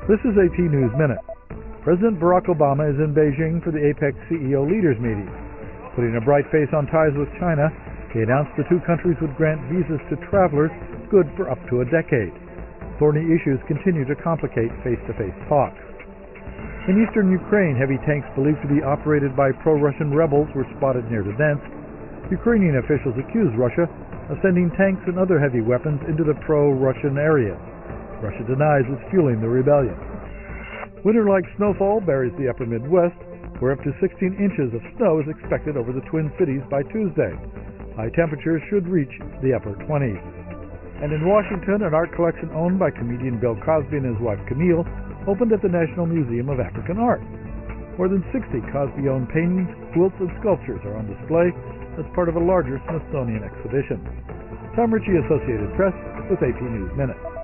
This is AP News Minute. President Barack Obama is in Beijing for the APEC CEO Leaders Meeting. Putting a bright face on ties with China, he announced the two countries would grant visas to travelers good for up to a decade. Thorny issues continue to complicate face-to-face talks. In eastern Ukraine, heavy tanks believed to be operated by pro-Russian rebels were spotted near Donetsk. Ukrainian officials accused Russia of sending tanks and other heavy weapons into the pro-Russian area. Russia denies it's fueling the rebellion. Winter-like snowfall buries the upper Midwest, where up to 16 inches of snow is expected over the Twin Cities by Tuesday. High temperatures should reach the upper 20s. And in Washington, an art collection owned by comedian Bill Cosby and his wife Camille opened at the National Museum of African Art. More than 60 Cosby-owned paintings, quilts, and sculptures are on display as part of a larger Smithsonian exhibition. Tom Ritchie, Associated Press, with AP News Minute.